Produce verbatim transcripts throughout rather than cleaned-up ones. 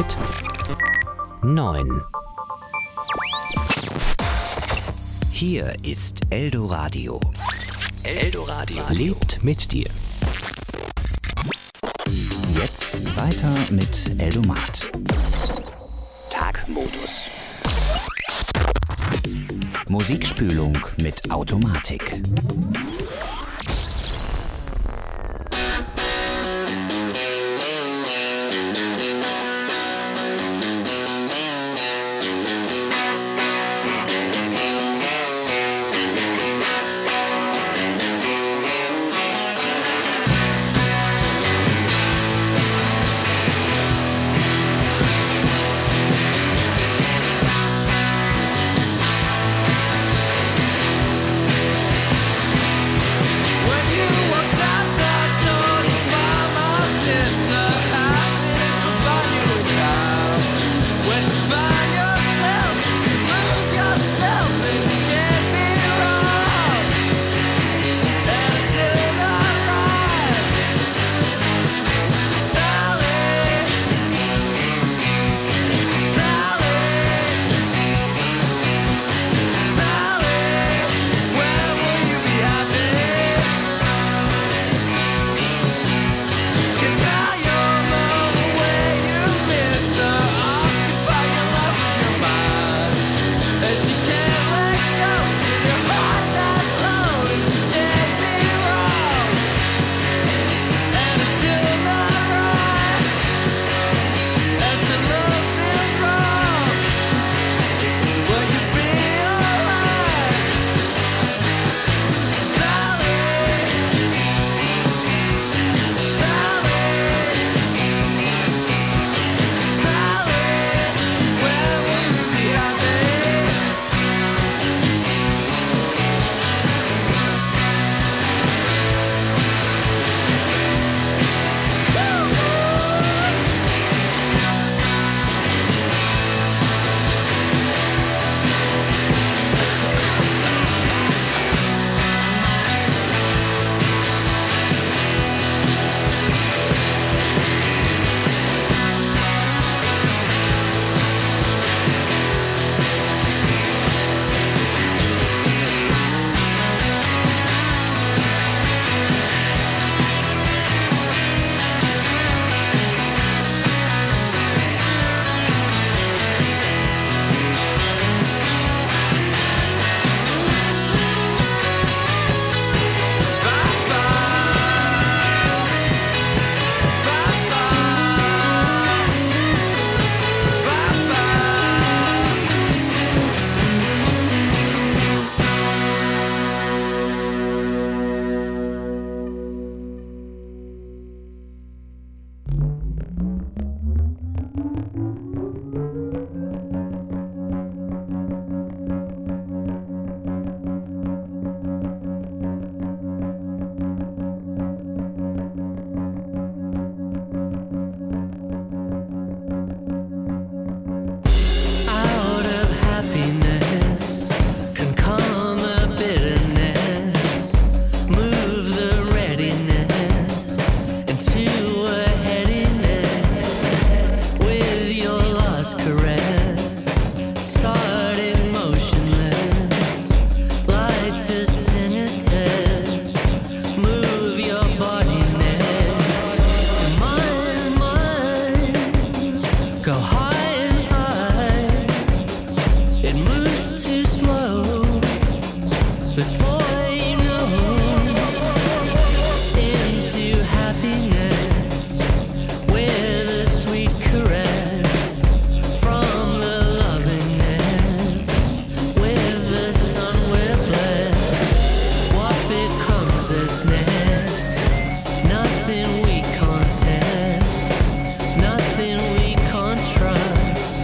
Zeit neun. Hier ist Eldoradio. Eldoradio lebt mit dir. Jetzt weiter mit Eldomat. Tagmodus. Musikspülung mit Automatik.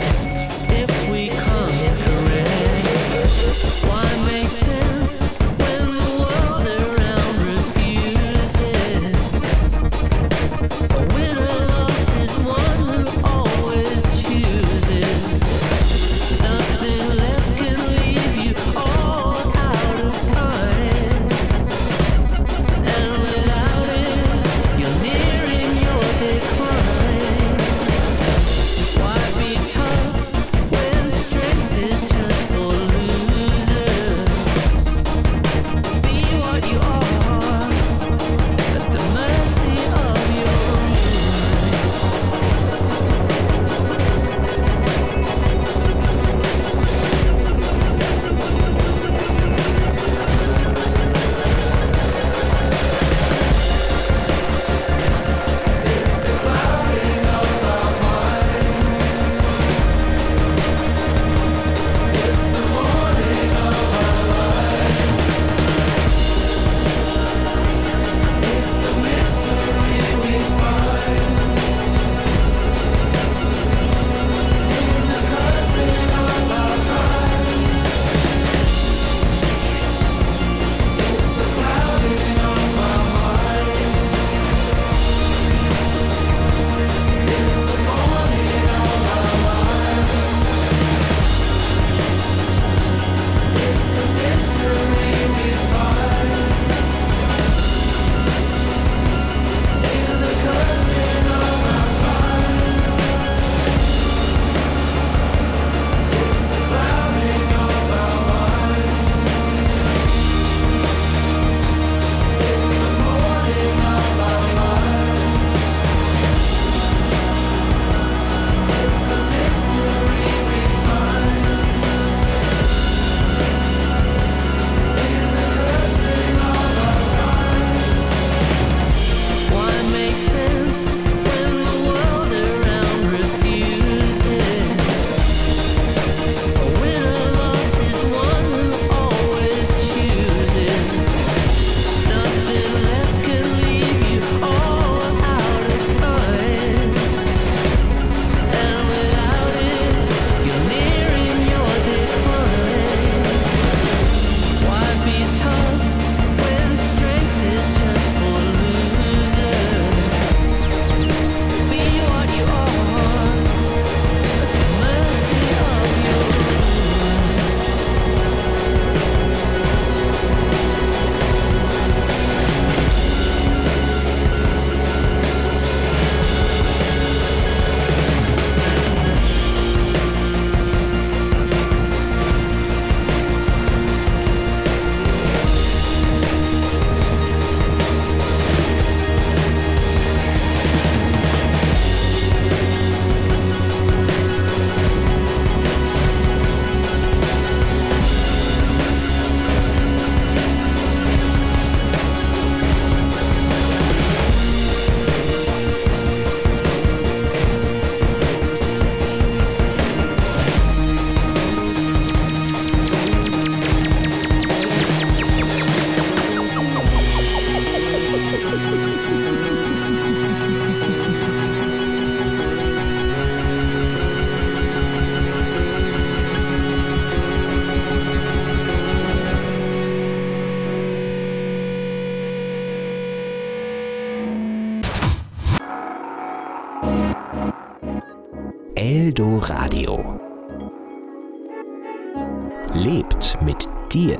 Why make sense when Eldoradio. Lebt mit dir.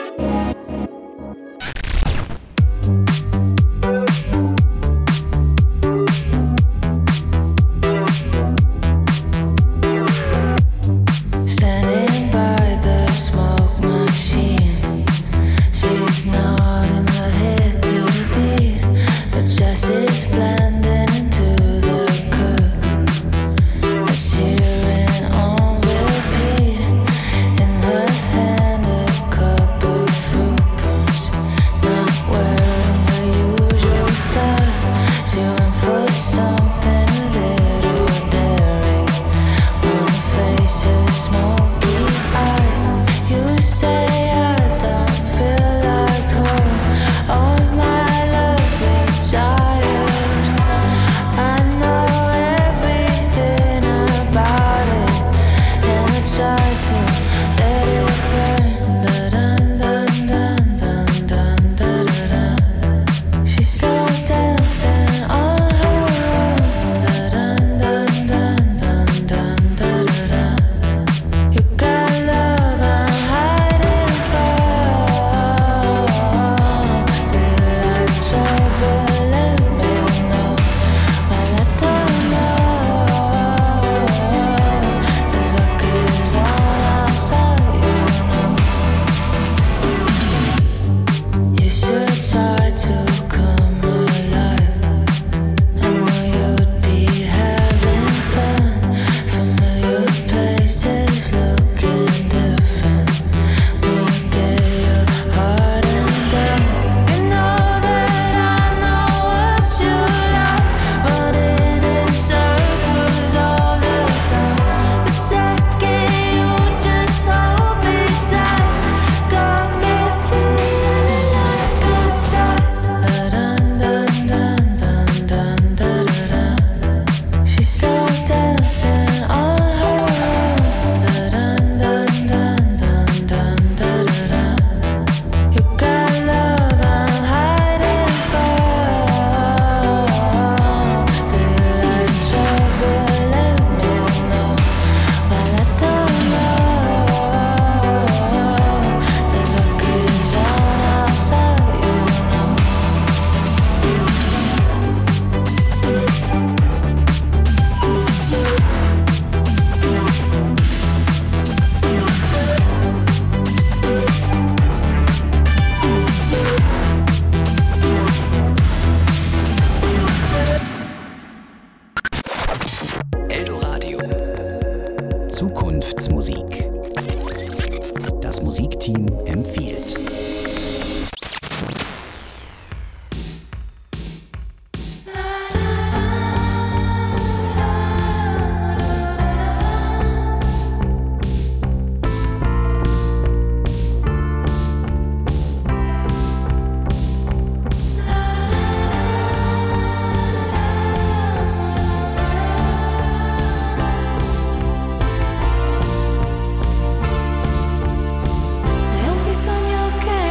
Zukunftsmusik. Das Musikteam empfiehlt. È un bisogno che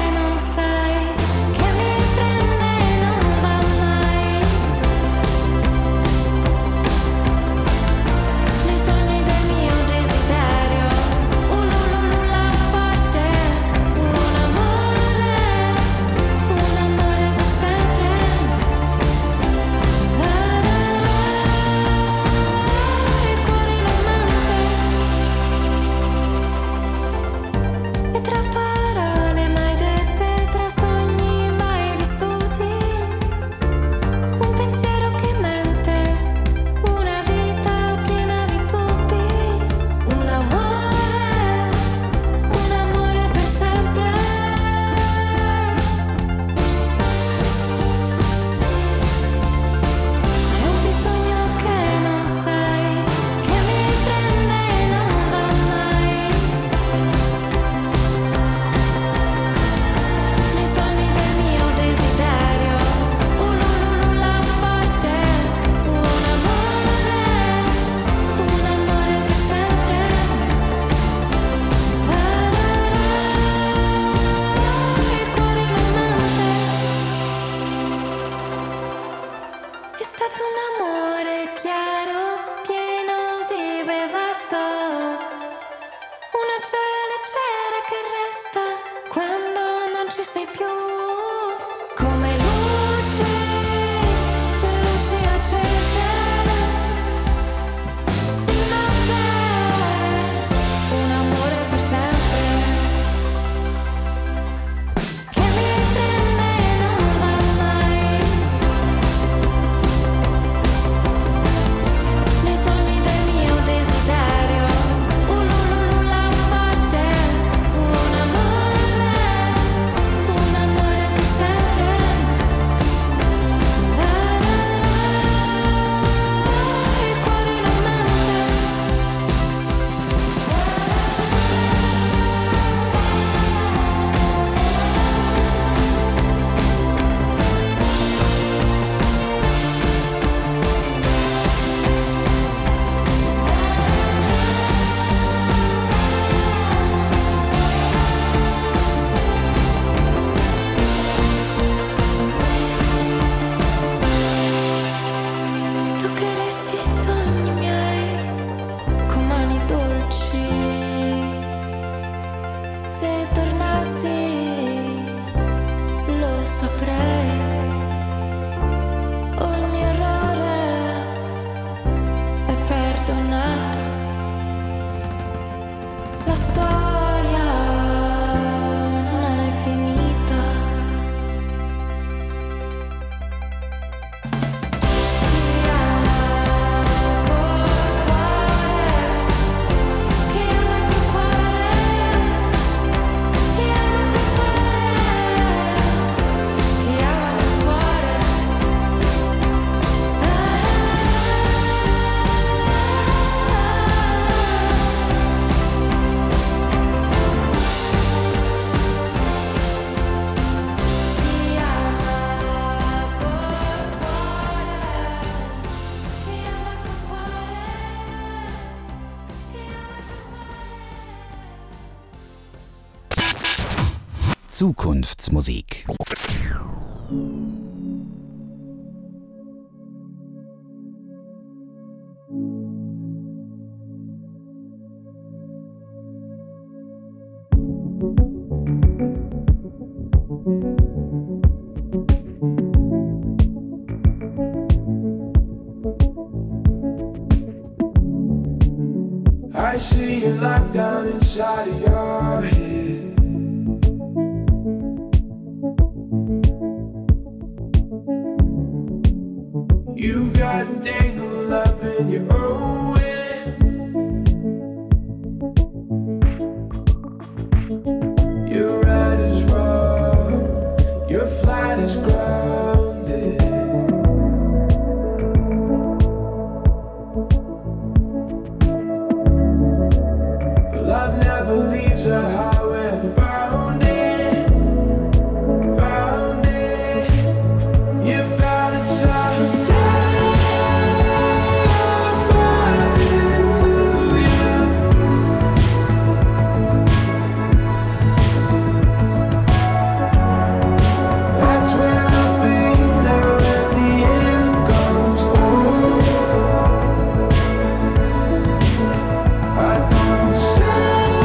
Zukunftsmusik. I see you locked down inside of your head. You've got tangled up in your own way. Your ride is wrong, your flight is grounded. Love never leaves her highway. Found it, found it. You found it someday. Found it to you. That's where I'll be now when the end goes. Oh, I don't say.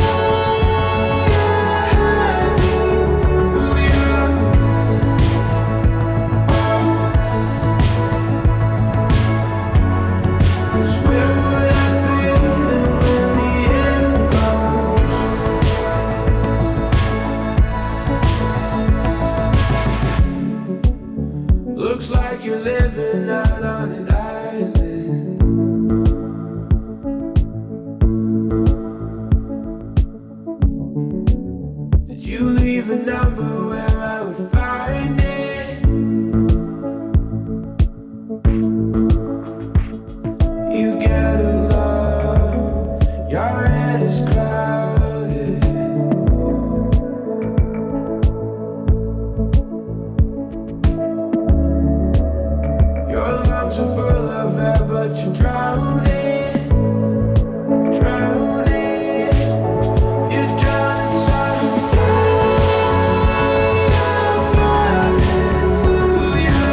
Looks like you're living out on an island. Did you leave a number where I would find it? You get along, your head is clouded. Your lungs are full of air, but you're drowning, drowning. You're drowning someday. I'll fall into you.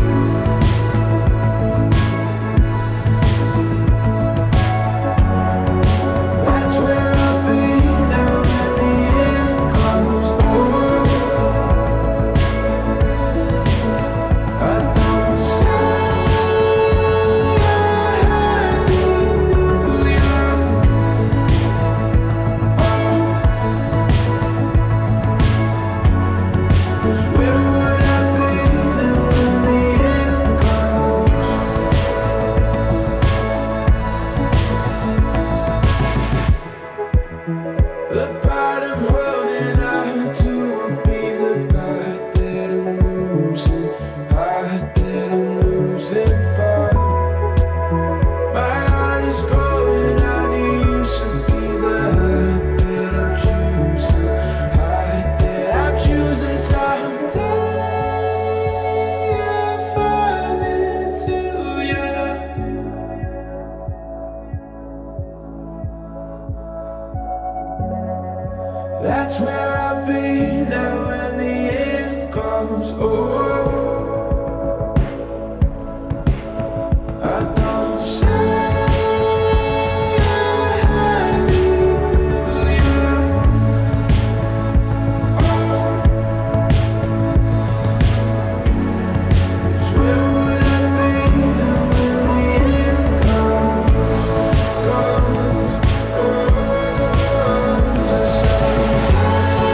That's where I'll be now when the end comes. Oh, I don't say. The part I'm holding out to will be the part that I'm losing, part that I'm losing for. My heart is going out, you should be the heart that I'm choosing, heart that I'm choosing someday. I'll fall into you. That's where I'll be now when the end comes. Oh, I don't say I need you. Oh, 'cause where would I be then when the end comes, goes, goes? Someday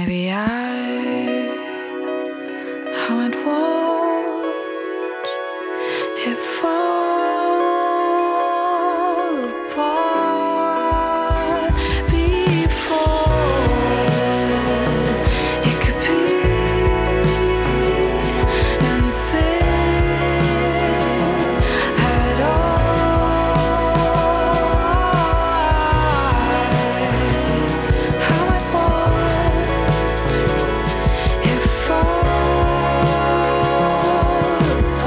Maybe I haven't watched it fall apart before. It could be anything at all. How I'd watch it fall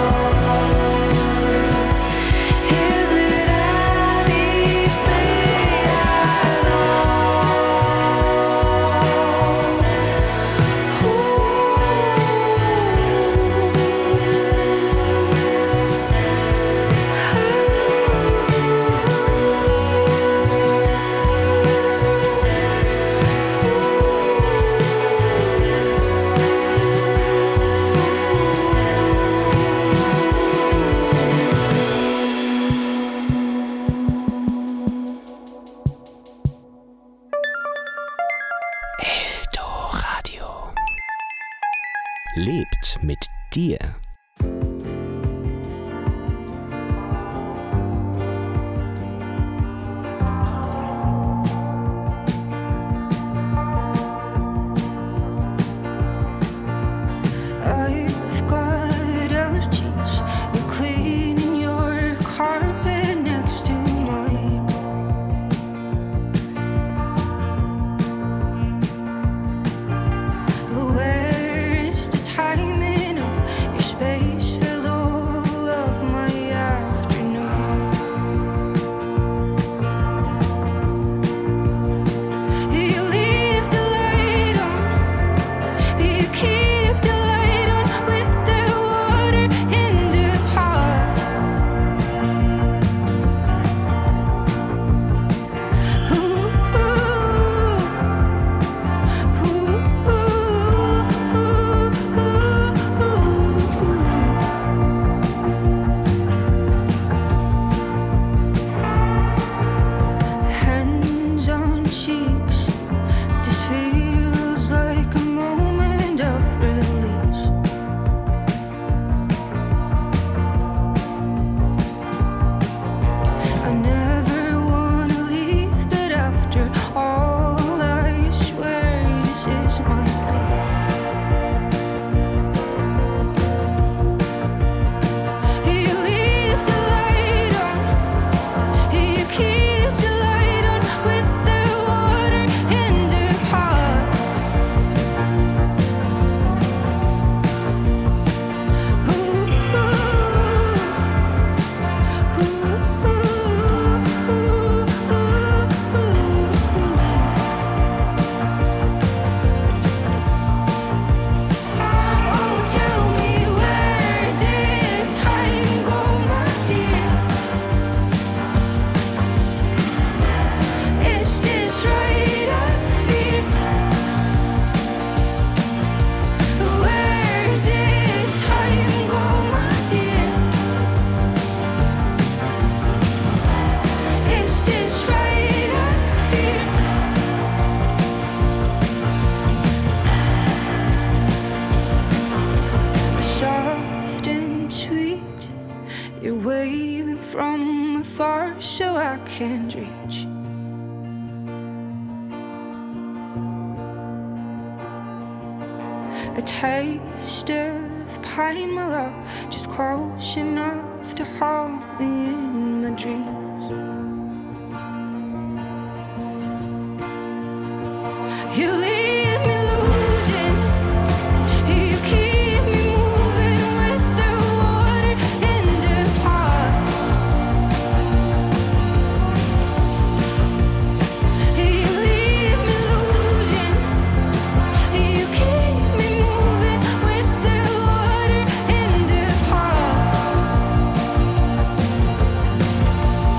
apart. Is it anything at Eldoradio. Lebt mit dir. I've got allergies. You're cleaning your carpet next to mine. Where is the timing of your space? Fill all of my afternoon. You leave the light on. You keep the light on with the water in the pot. Ooh, ooh, ooh, ooh, ooh, ooh. Hands on cheeks. This feels like a moment of release. I never wanna leave, but after all, I swear this is my place. You leave the light on. You keep the light on with the water in the pot. Ooh, ooh, ooh, ooh, ooh, ooh. Oh, tell me, where did time go, my dear? Is this right, I feel? Where did time go, my dear? Is this right, I feel? Soft and sweet, you're waving from afar so I can't reach. A taste of pine, my love, just close enough to hold me in my dreams. You leave me losing. You keep me moving with the water in the pot. You leave me losing. You keep me moving with the water in the pot.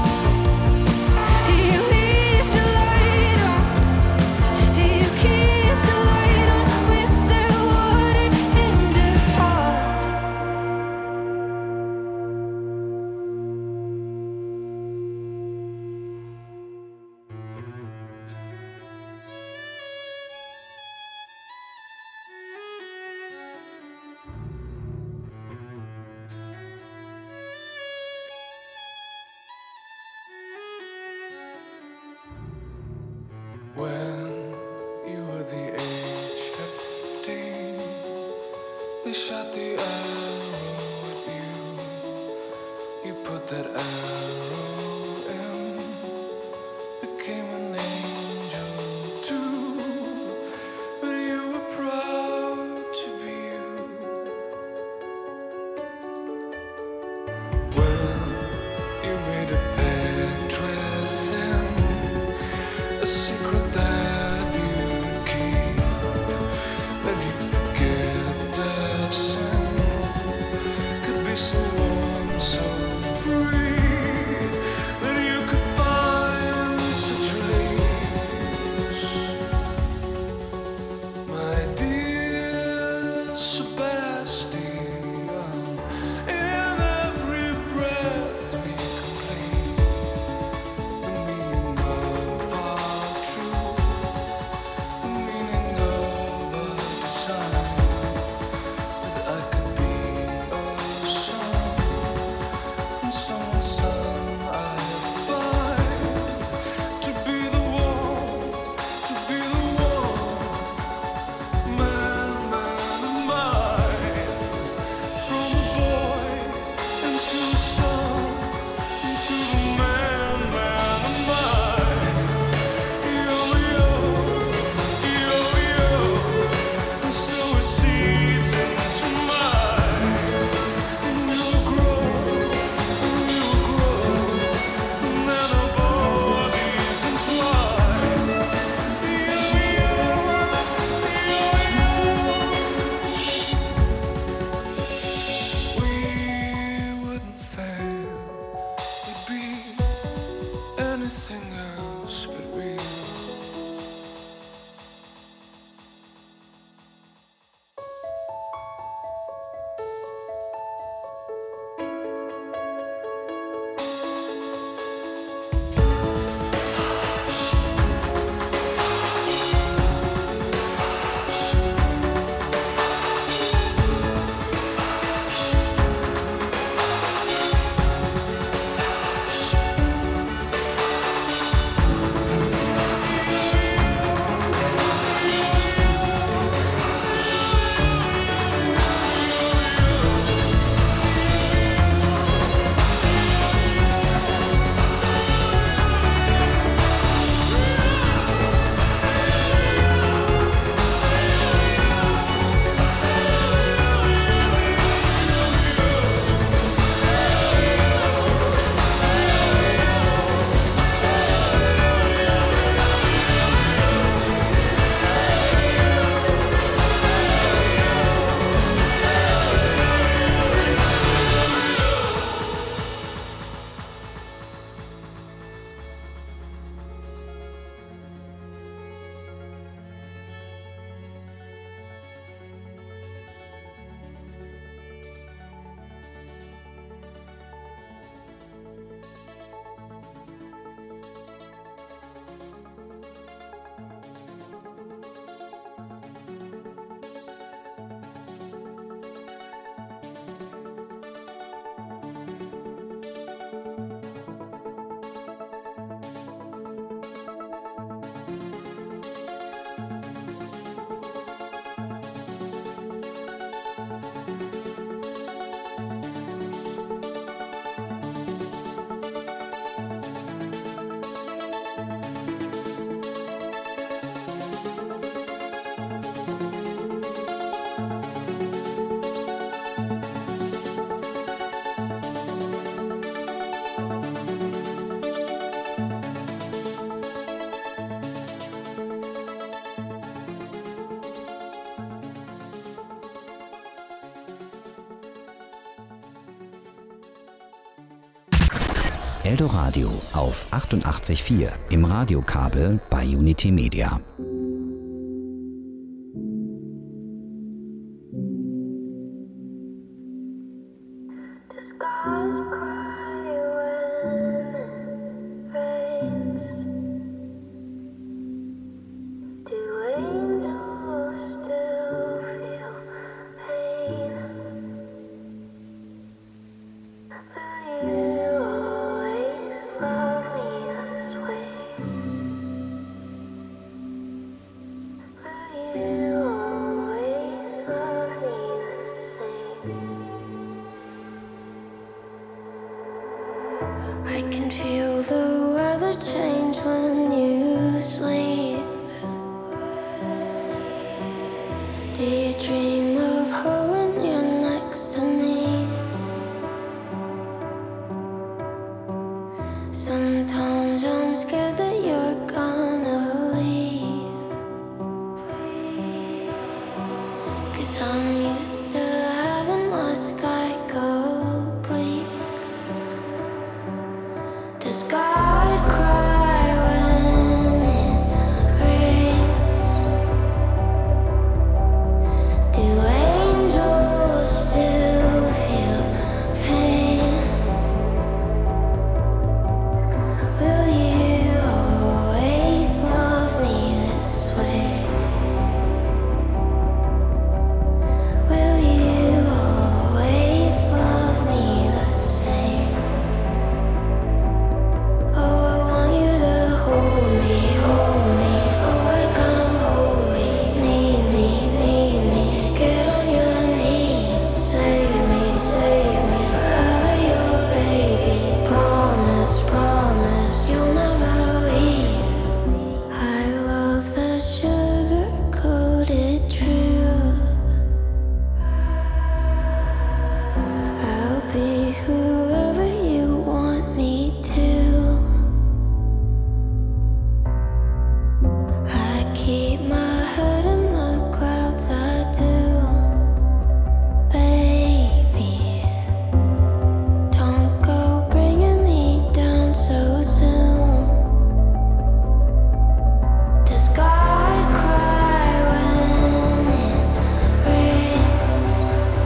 You leave the light on. You keep shot the arrow at you. You put that arrow in, became an angel too. But you were proud to be you. Well, you made a pact with him, a secret that you'd keep. That you forget that sin could be so warm, so free, that you could find such release. My dear Sebastian, in every breath we complete the meaning of our truth, the meaning of our design. That I could be a son, and someone's son I'd find to be the one, to be the one, man, man of mine. From a boy into a son, into the man, man of mine. Yo, yo, yo, yo, and so it seeds into mine. And we'll grow, and we'll grow, and then our bodies entwine. Yo, yo, yo, yo. We wouldn't fail, we'd be anything else but real. Eldoradio auf achtundachtzig Komma vier im Radiokabel bei Unity Media. Does God cry when it rains? Do angels still feel pain? Will you always love me this way? Do you dream of her when you're next to me? Sometimes I'm scared that you're gonna leave. Cause I'm used to having my sky go bleak. Does God cry when it rains? Do angels still feel pain? Will you always love me this way? Will you always love me the same? Oh, I want you to hold me, hold me. Oh, like I'm holy. Need me, need me. Get on your knees. Save me, save me. Forever your baby. Promise, promise you'll never leave. I love the sugar-coated truth. I'll be whoever you want me to. I keep my head in the clouds, I do. Baby, don't go bringing me down so soon. Does God cry when it rains?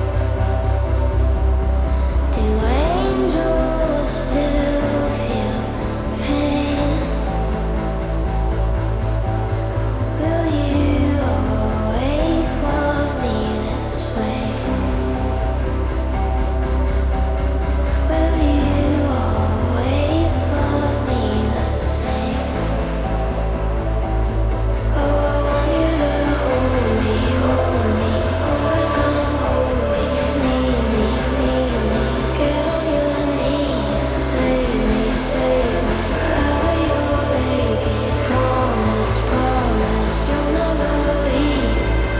Do angels still feel pain? Will you always love me this way? Will you always love me the same? Oh, I want you to hold me, hold me. Oh, like I'm holy. Need me, need me. Get on your knees. Save me, save me. Forever your baby. Promise, promise you'll never leave.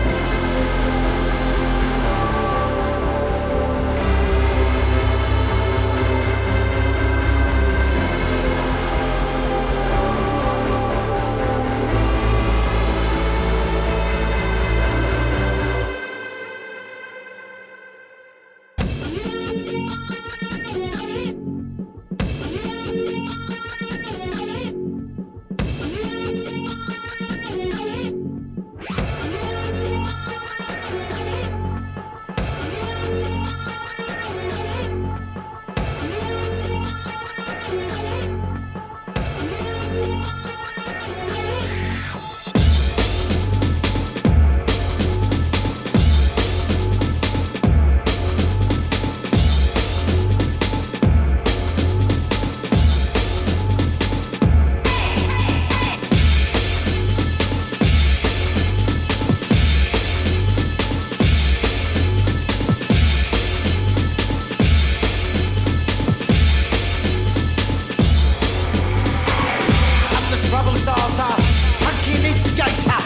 I'm the trouble starter, punky instigator.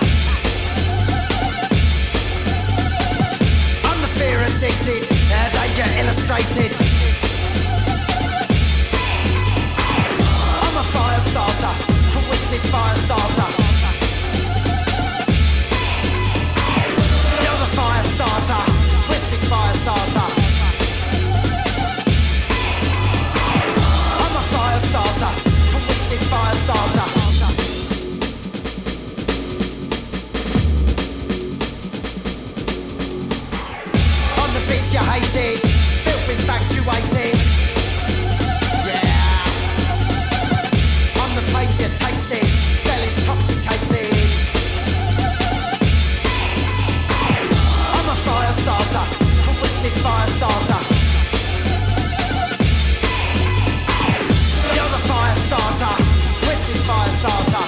I'm the fear addicted, uh, danger illustrated. I'm a fire starter, twisted fire starter. You're the fire starter, twisted fire starter. I'm a fire starter, twisted fire starter. On the bitch you hated, filth infatuated. Yeah. On the pain you tasted, fell intoxicated. I'm a fire starter, twisted fire starter. You're the fire starter, twisted fire starter.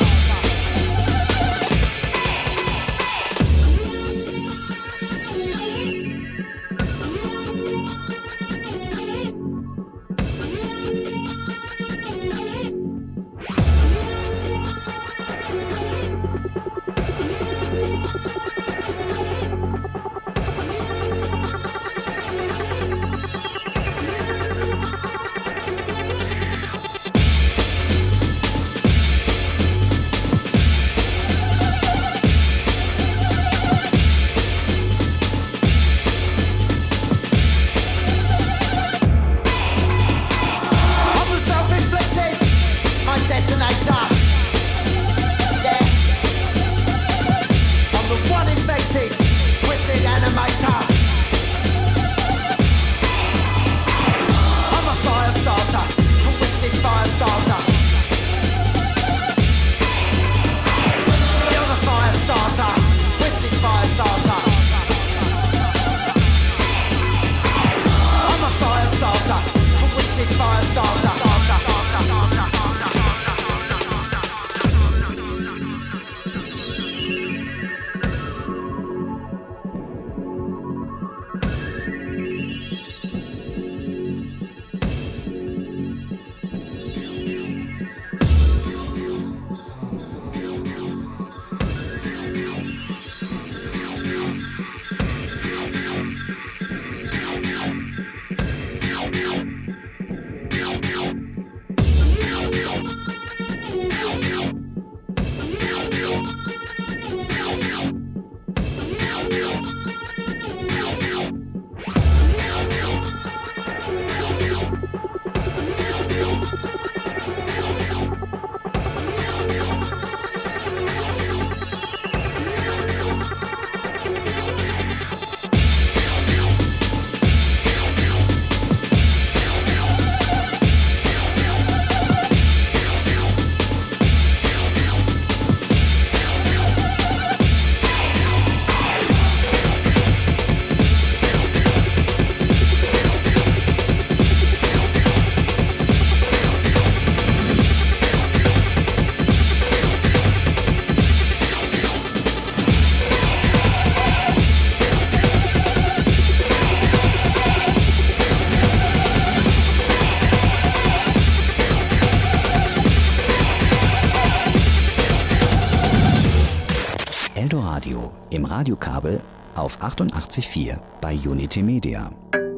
Radiokabel auf achtundachtzig Komma vier bei Unity Media.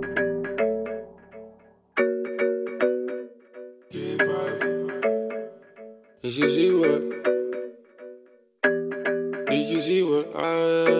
Did you see what? Did you see what I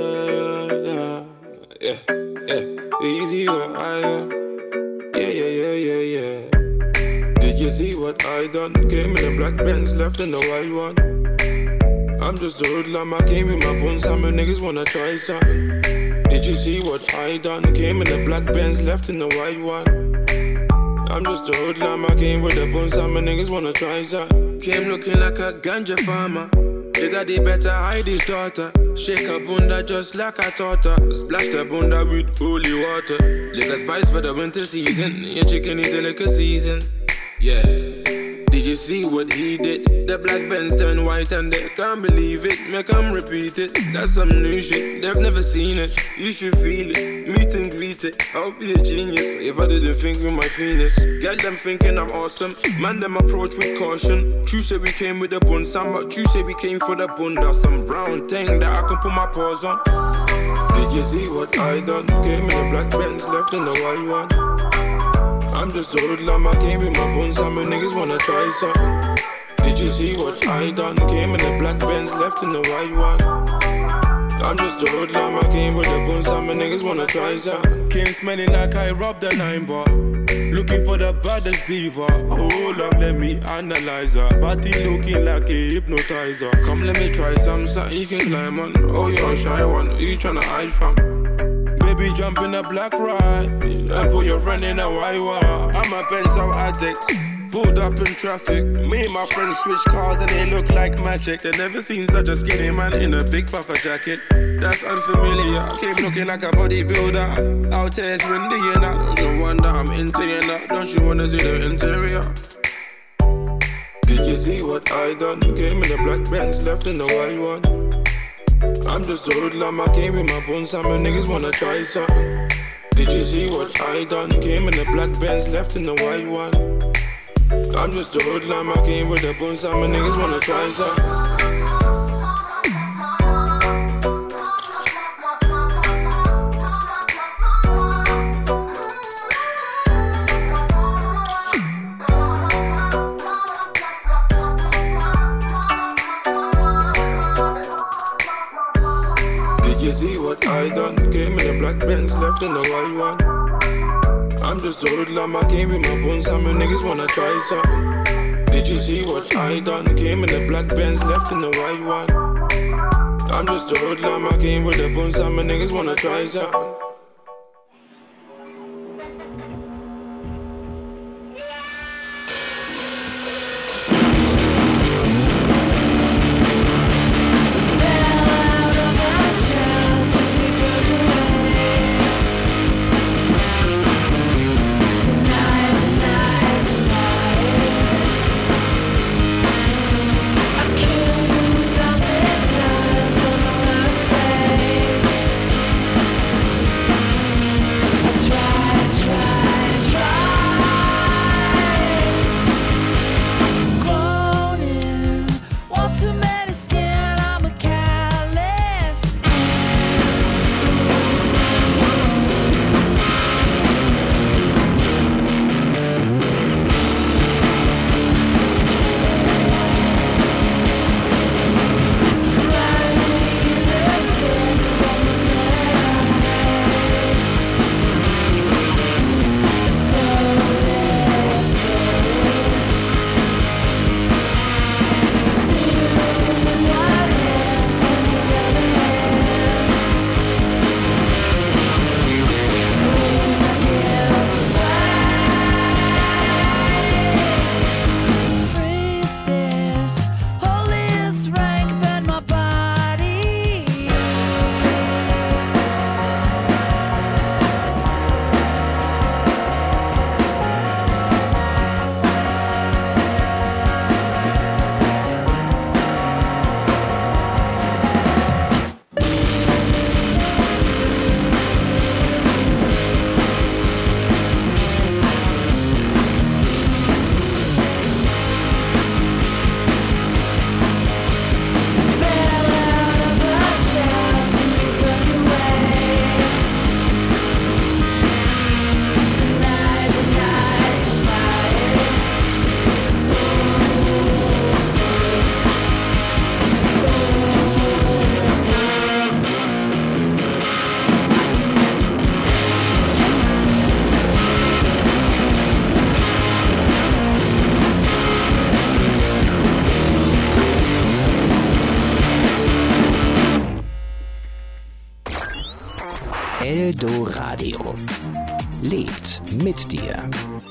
uh, yeah, yeah. Did you see what I uh, yeah, yeah, yeah, yeah, yeah. Did you see what I done? Came in a black Benz, left in the white one. I'm just a hoodlum, I came with my bones, some niggas wanna try something. Did you see what I done? Came in a black Benz, left in the white one. I'm just a hoodlum, I came with the bones, some niggas wanna try something. Came looking like a ganja farmer. His daddy better hide his daughter. Shake her bunda just like I taught her. Splash the bunda with holy water. Liquor spice for the winter season. Your chicken is a liquor season. Yeah. Did you see what he did? The black Benz turned white and they can't believe it. Make them repeat it. That's some new shit. They've never seen it. You should feel it. Meet and greet it. I'll be a genius if I didn't think with my penis. Get them thinking I'm awesome. Man, them approach with caution. True say we came with the bun, some, but true say we came for the bunda. Some round thing that I can put my paws on. Did you see what I done? Came in a black Benz, left in the white one. I'm just a hoodlum, I came with my bones, some niggas wanna try something. Did you see what I done? Came in a black Benz, left in the white one. I'm just a hoodlum, I came with the bones, some niggas wanna try something. Came smelling like I robbed a nine bar. Looking for the baddest diva. Hold up, let me analyze her. Body looking like a hypnotizer. Come let me try some, something you can climb on. Oh, you're a shy one, who you tryna hide from? Baby, jump in a black ride and put your friend in a white one. I'm a pencil addict, pulled up in traffic. Me and my friends switch cars and they look like magic. They never seen such a skinny man in a big puffer jacket. That's unfamiliar. Came looking like a bodybuilder. Out here it's windy and I don't you wonder I'm into you now. Don't you wanna see the interior? Did you see what I done? Came in a black Benz, left in the white one. I'm just a hoodlum, I came with my bones, some niggas wanna try something. Did you see what I done? Came in a black Benz, left in the white one. I'm just a hoodlum, I came with the bones, some niggas wanna try something. You see what I done? Came in a black Benz, left in the white one. I'm just a hoodlum, I came with my bones, some niggas wanna try something. Did you see what I done? Came in a black Benz, left in the white one. I'm just a hoodlum, I came with the bones, some niggas wanna try something. Eldoradio. Lebt mit dir.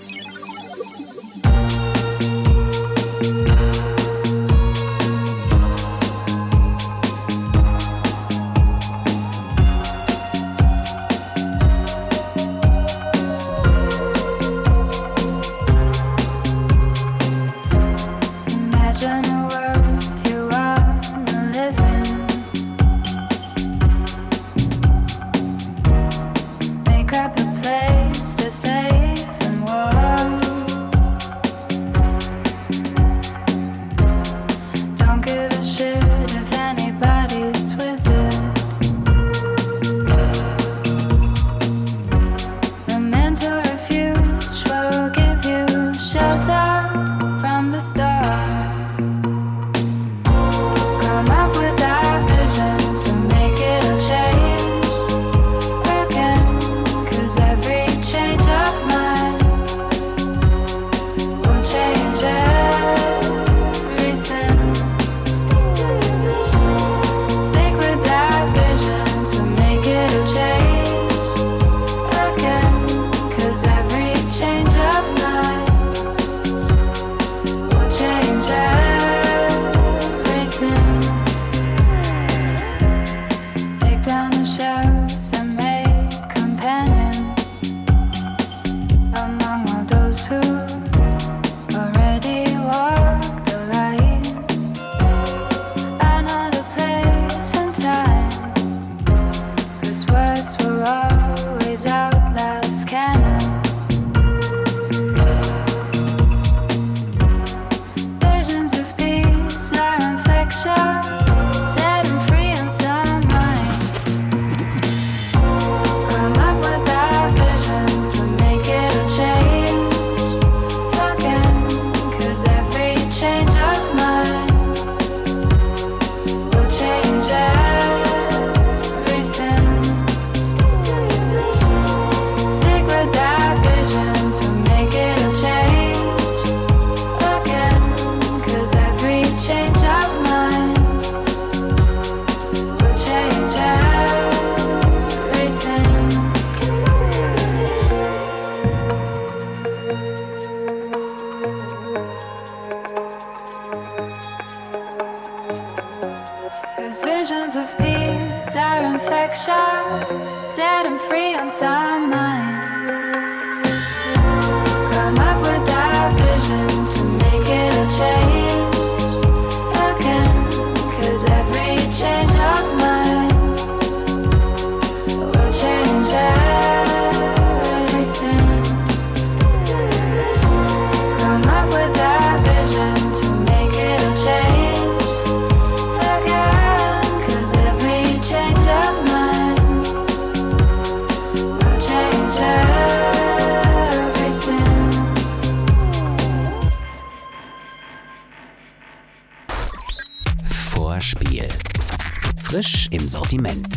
Frisch im Sortiment.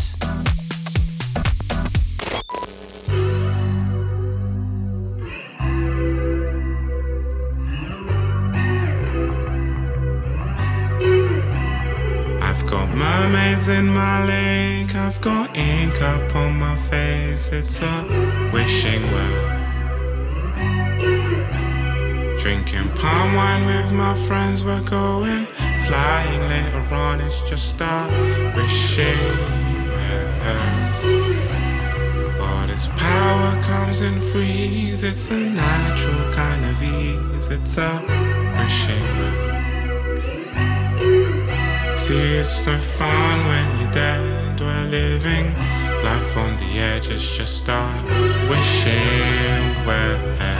I've got mermaids in my lake, I've got ink up on my face, it's a wishing well. Drinking palm wine with my friends, we're going flying later on, it's just a wishing well. But its power comes in freeze, it's a natural kind of ease, it's a wishing well. See, it's no fun when you're dead, we're living life on the edge, it's just a wishing well.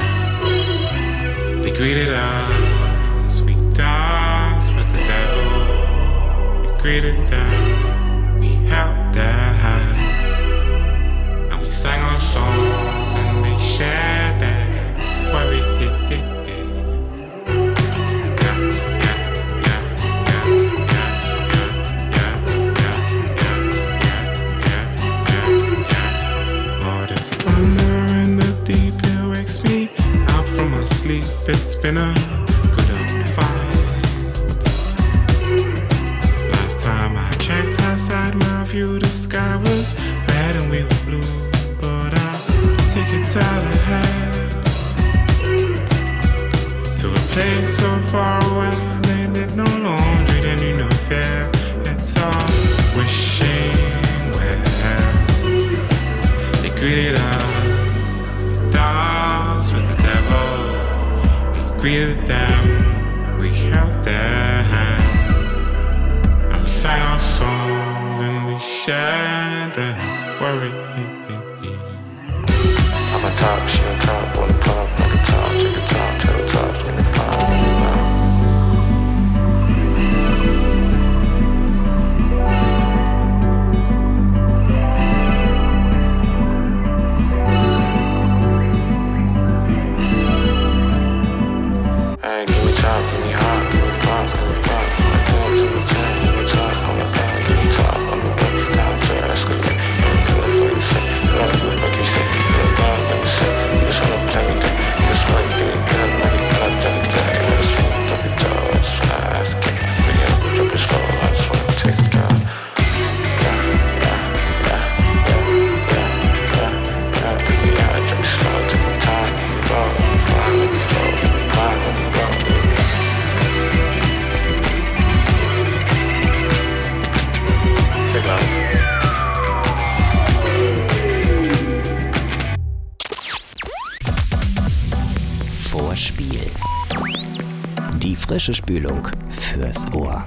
They greeted us, we danced with the devil. We greeted them, we held their hand, and we sang our songs and they shared their worry. Oh, there's thunder in the deep, it wakes me out from my sleep. It's been a good old fight. Last time I checked outside my view, the sky was red red and we were blue. But I'll take you Tallahassee to a place so far away. They did no laundry, then you know fair. It's all wishing well. They greeted us dogs with the devil. We greeted them, we held their hands, and we sang our songs and we shared their worries. I'm a top, she a top, wanna puff like a top, check a top, tail tops when you find me now. Hey, give me top, give me hot, give me flops, give me flops, my dance in the tank, give me top, on the back, give me top, on the back, down to escalate, and do it for you say, you like the fuck you say, you look bad when you say, you just wanna play me down, you just wanna do it, you like it, but I tell you that, I just wanna drop it down, I just wanna ask it, but yeah, drop it slow, I just wanna taste it, girl. Yeah, yeah, yeah, yeah, yeah, yeah, yeah, baby, yeah, drop it slow, take my time, let me roll, let me fly, let me flow, let me climb, let me roll. Take life. Vorspiel. Die frische Spülung fürs Ohr.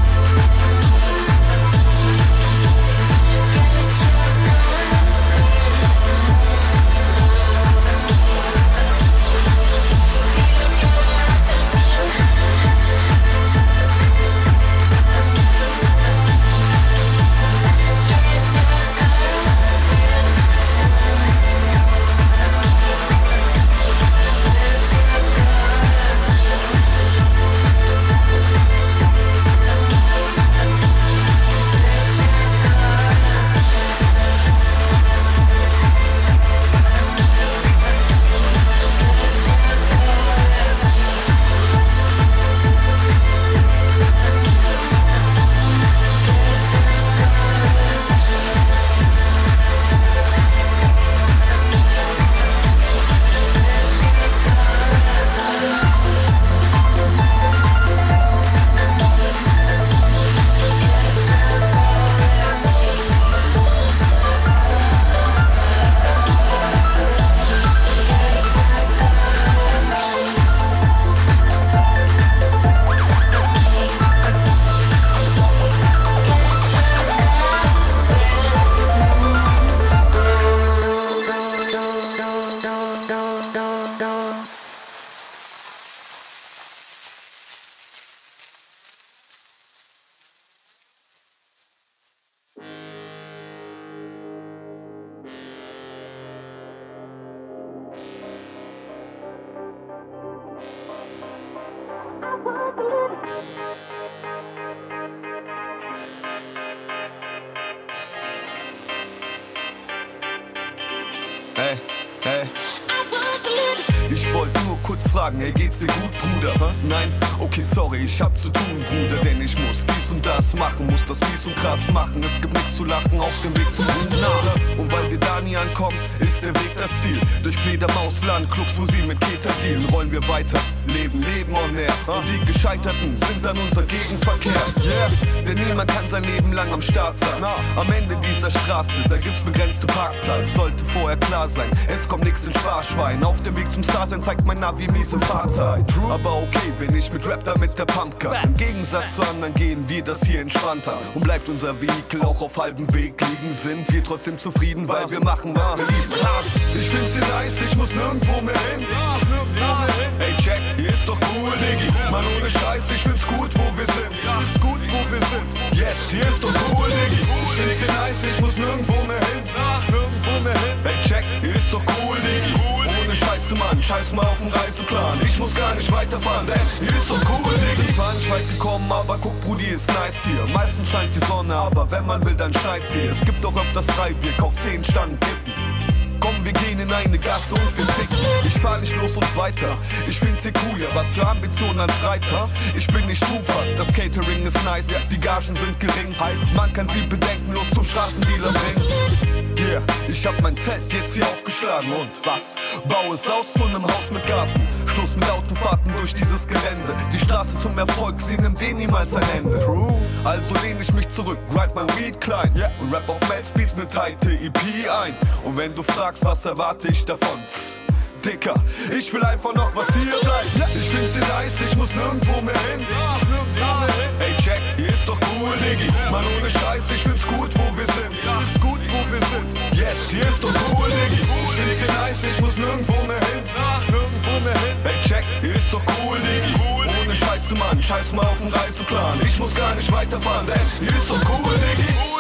Guess you're gone. ey, ey. Ich wollte nur kurz fragen, hey, geht's dir gut, Bruder? Nein? Okay, sorry, ich hab zu tun, Bruder, denn ich muss dies und das machen, muss das mies und krass machen. Es gibt nichts zu lachen auf dem Weg zum Ruhm, Bruder. Und weil wir da nie ankommen, ist der Weg das Ziel. Durch Fledermausland, Clubs, wo sie mit Keter dealen, rollen wir weiter, leben, leben on air. Und die Gescheiterten sind dann unser Gegenverkehr. Yeah, denn niemand kann sein Leben lang am Start sein. Am Ende dieser Straße, da gibt's begrenzte Parkzeit. Sollte vorher klar sein, es kommt nix in Sparschwein. Auf dem Weg zum Starsein zeigt mein Navi miese Fahrzeit. Aber okay, wenn ich mit Rap da mit der Pumpgun. Im Gegensatz zu anderen gehen wir das hier entspannter. Und bleibt unser Vehikel auch auf halbem Weg liegen, sind wir trotzdem zufrieden, weil wir machen, was wir lieben. Ich find's hier nice, ich muss nirgendwo mehr hin. Ey, check, hier ist doch cool, Diggi. Mann, ohne Scheiß, ich find's gut, wo wir sind. Ich find's gut, wo wir sind. Yes, hier ist doch cool, Diggi. Ich find's hier nice, ich muss nirgendwo mehr hin. Nirgendwo mehr hin. Ey, check, hier ist doch cool, Diggi. Ohne Scheiße, Mann, scheiß mal auf den Reiseplan. Ich muss gar nicht weiterfahren, denn hier ist doch cool, Diggi. Wir sind zwar nicht weit gekommen, aber guck, Brudi, ist nice hier. Meistens scheint die Sonne, aber wenn man will, dann schneit's hier. Es gibt doch öfters Freibier, kauf zehn Stangen Kippen. Komm, wir gehen in eine Gasse und wir ficken. Ich fahr nicht los und weiter. Ich find's hier cool, ja, was für Ambitionen als Reiter. Ich bin nicht Tupac, das Catering ist nice, ja, die Gagen sind gering. Heißt, man kann sie bedenkenlos zum Straßendealer bringen. Yeah, ich hab mein Zelt jetzt hier aufgeschlagen und was? Bau es aus zu nem Haus mit Garten. Schluss mit Autofahrten durch dieses Gelände. Die Straße zum Erfolg, sie nimmt eh niemals ein Ende. True. Also lehn ich mich zurück, grind mein Weed klein, yeah, und rap auf Mad Speeds ne tighte E P ein. Und wenn du fragst, was erwarte ich davon? Dicker, ich will einfach noch was hier bleibt. Ich find's hier nice, ich muss nirgendwo mehr hin. Ey, check, hier ist doch cool, Diggi. Mann, ohne Scheiß, ich find's gut, wo wir sind. Ich find's gut, wo wir sind. Yes, hier ist doch cool, Diggi. Ich find's hier nice, ich muss nirgendwo mehr hin. Nirgendwo mehr hin. Ey, check, hier ist doch cool, Diggi. Ohne Scheiße, Mann, scheiß mal auf den Reiseplan. Ich muss gar nicht weiterfahren, denn hier ist doch cool, Diggi.